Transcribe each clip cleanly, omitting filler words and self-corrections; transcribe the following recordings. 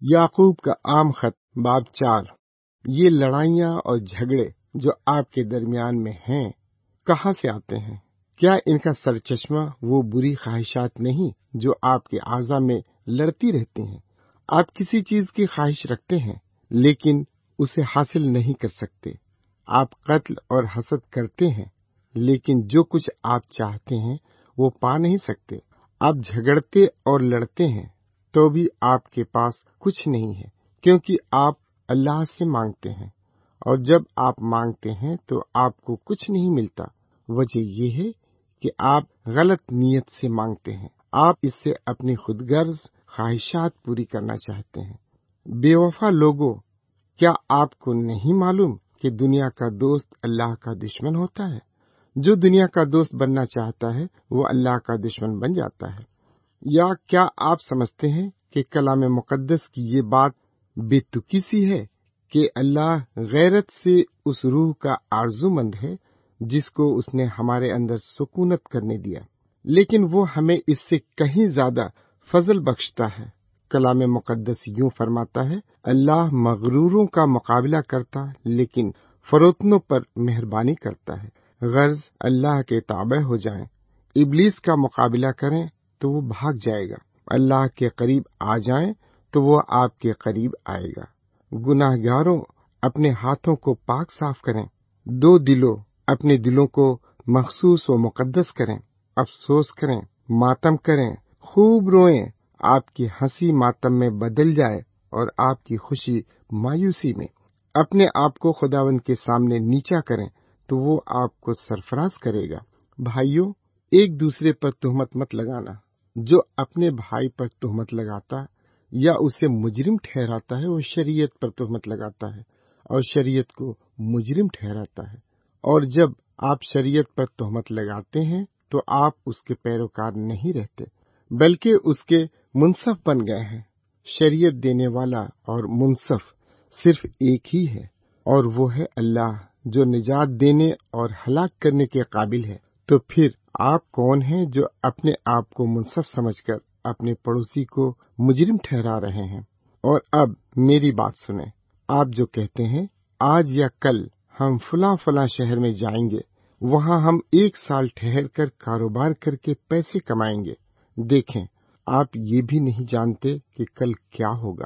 یعقوب کا عام خط باب 4۔ یہ لڑائیاں اور جھگڑے جو آپ کے درمیان میں ہیں کہاں سے آتے ہیں؟ کیا ان کا سرچشمہ وہ بری خواہشات نہیں جو آپ کے اعضاء میں لڑتی رہتی ہیں؟ آپ کسی چیز کی خواہش رکھتے ہیں لیکن اسے حاصل نہیں کر سکتے۔ آپ قتل اور حسد کرتے ہیں لیکن جو کچھ آپ چاہتے ہیں وہ پا نہیں سکتے۔ آپ جھگڑتے اور لڑتے ہیں تو بھی آپ کے پاس کچھ نہیں ہے، کیونکہ آپ اللہ سے مانگتے ہیں، اور جب آپ مانگتے ہیں تو آپ کو کچھ نہیں ملتا۔ وجہ یہ ہے کہ آپ غلط نیت سے مانگتے ہیں۔ آپ اس سے اپنی خود غرض خواہشات پوری کرنا چاہتے ہیں۔ بے وفا لوگوں، کیا آپ کو نہیں معلوم کہ دنیا کا دوست اللہ کا دشمن ہوتا ہے؟ جو دنیا کا دوست بننا چاہتا ہے وہ اللہ کا دشمن بن جاتا ہے۔ یا کیا آپ سمجھتے ہیں کہ کلام مقدس کی یہ بات بے تکی سی ہے کہ اللہ غیرت سے اس روح کا آرزو مند ہے جس کو اس نے ہمارے اندر سکونت کرنے دیا، لیکن وہ ہمیں اس سے کہیں زیادہ فضل بخشتا ہے۔ کلام مقدس یوں فرماتا ہے، اللہ مغروروں کا مقابلہ کرتا لیکن فروتنوں پر مہربانی کرتا ہے۔ غرض اللہ کے تابع ہو جائیں، ابلیس کا مقابلہ کریں تو وہ بھاگ جائے گا، اللہ کے قریب آ جائیں تو وہ آپ کے قریب آئے گا۔ گناہ گاروں، اپنے ہاتھوں کو پاک صاف کریں۔ دو دلوں، اپنے دلوں کو مخصوص و مقدس کریں۔ افسوس کریں، ماتم کریں، خوب روئیں۔ آپ کی ہنسی ماتم میں بدل جائے اور آپ کی خوشی مایوسی میں۔ اپنے آپ کو خداوند کے سامنے نیچا کریں تو وہ آپ کو سرفراز کرے گا۔ بھائیو، ایک دوسرے پر تہمت مت لگانا۔ جو اپنے بھائی پر تہمت لگاتا یا اسے مجرم ٹھہراتا ہے وہ شریعت پر تہمت لگاتا ہے اور شریعت کو مجرم ٹھہراتا ہے۔ اور جب آپ شریعت پر تہمت لگاتے ہیں تو آپ اس کے پیروکار نہیں رہتے بلکہ اس کے منصف بن گئے ہیں۔ شریعت دینے والا اور منصف صرف ایک ہی ہے، اور وہ ہے اللہ جو نجات دینے اور ہلاک کرنے کے قابل ہے۔ تو پھر آپ کون ہیں جو اپنے آپ کو منصف سمجھ کر اپنے پڑوسی کو مجرم ٹھہرا رہے ہیں؟ اور اب میری بات سنیں۔ آپ جو کہتے ہیں آج یا کل ہم فلاں شہر میں جائیں گے، وہاں ہم 1 سال ٹھہر کر کاروبار کر کے پیسے کمائیں گے، دیکھیں آپ یہ بھی نہیں جانتے کہ کل کیا ہوگا۔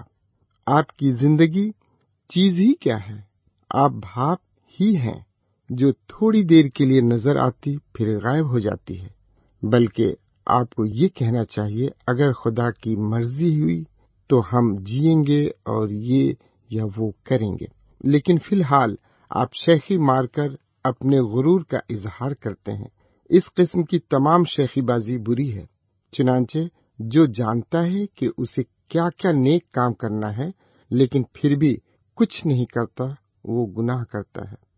آپ کی زندگی چیز ہی کیا ہے؟ آپ بھاپ ہی ہیں جو تھوڑی دیر کے لیے نظر آتی پھر غائب ہو جاتی ہے۔ بلکہ آپ کو یہ کہنا چاہیے، اگر خدا کی مرضی ہوئی تو ہم جئیں گے اور یہ یا وہ کریں گے۔ لیکن فی الحال آپ شیخی مار کر اپنے غرور کا اظہار کرتے ہیں۔ اس قسم کی تمام شیخی بازی بری ہے۔ چنانچہ جو جانتا ہے کہ اسے کیا کیا نیک کام کرنا ہے لیکن پھر بھی کچھ نہیں کرتا، وہ گناہ کرتا ہے۔